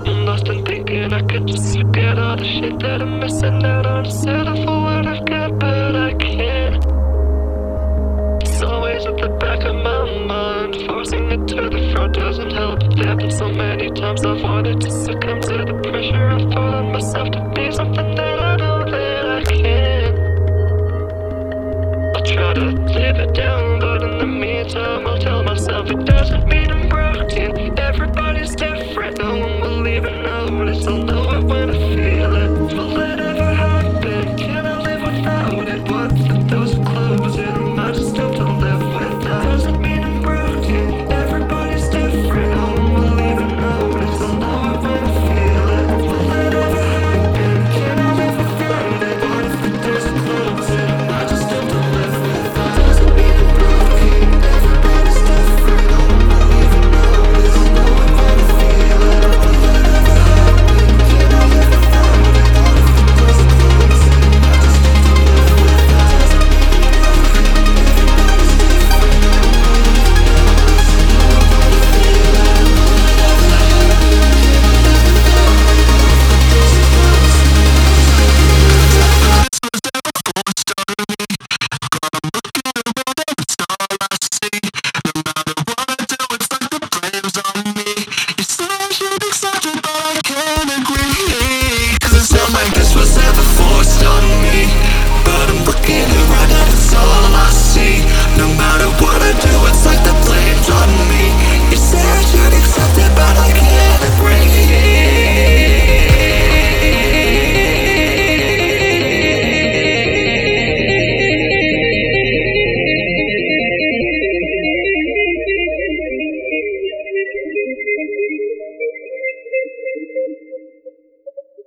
I'm lost in thinking I could just forget all the shit that I'm missing out on. Settle for what I've got, but I can't. It's always at the back of my mind. Forcing it to the front doesn't help. It happened so many times I've wanted to succumb to the pressure. I've told myself to be something that I know that I can't. I'll try to live it down, but in the meantime I'll tell myself it doesn't mean I'm broken. Everybody's different, no one will even notice. I'll know it when I feel it. Will it ever happen? Can I live without it? What if those are closing? Am I just still to live with that? Doesn't mean I'm broken. Everybody's different, no one will even notice. I'll know it when I feel it. Will it ever happen? Can I live without it? What if the doors are closing? Am I just still to live with that? Doesn't mean I'm broken. Everybody's different, no one will even notice. I'll know it when I feel it. Will it ever happen? Can I live without it? What if the doors are closing? Am I just still to live with that? Doesn't mean I'm broken. Everybody's different, no one will even notice. I'll know it when I feel it. Will it ever happen? Can I live without it? What if the doors are closing? Am I just still to live with that? Like this was ever forced on me, but I'm looking around and it's all I see. No matter what I do, it's like the blame's on me. You say I should accept it, but I can't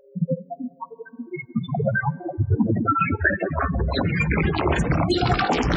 agree.